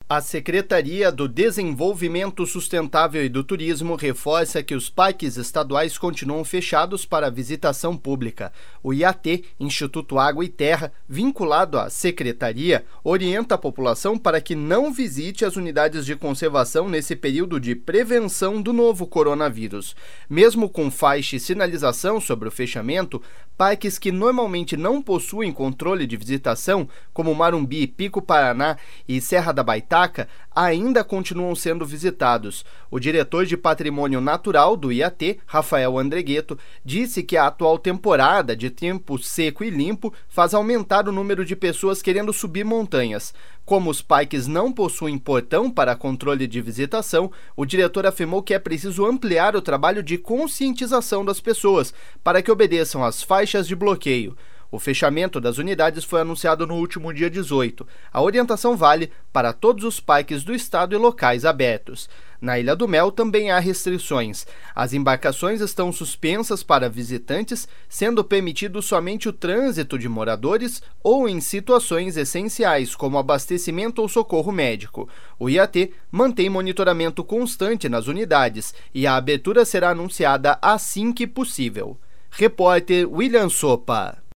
A Secretaria do Desenvolvimento Sustentável e do Turismo reforça que os parques estaduais continuam fechados para visitação pública. O IAT, Instituto Água e Terra, vinculado à Secretaria, orienta a população para que não visite as unidades de conservação nesse período de prevenção do novo coronavírus. Mesmo com faixa e sinalização sobre o fechamento, parques que normalmente não possuem controle de visitação, como Marumbi, Pico Paraná e Serra da Baitaca, ainda continuam sendo visitados. O diretor de Patrimônio Natural do IAT, Rafael Andregueto, disse que a atual temporada de tempo seco e limpo faz aumentar o número de pessoas querendo subir montanhas. Como os parques não possuem portão para controle de visitação, o diretor afirmou que é preciso ampliar o trabalho de conscientização das pessoas para que obedeçam às faixas de bloqueio. O fechamento das unidades foi anunciado no último dia 18. A orientação vale para todos os parques do estado e locais abertos. Na Ilha do Mel também há restrições. As embarcações estão suspensas para visitantes, sendo permitido somente o trânsito de moradores ou em situações essenciais, como abastecimento ou socorro médico. O IAT mantém monitoramento constante nas unidades e a abertura será anunciada assim que possível. Repórter William Sopa.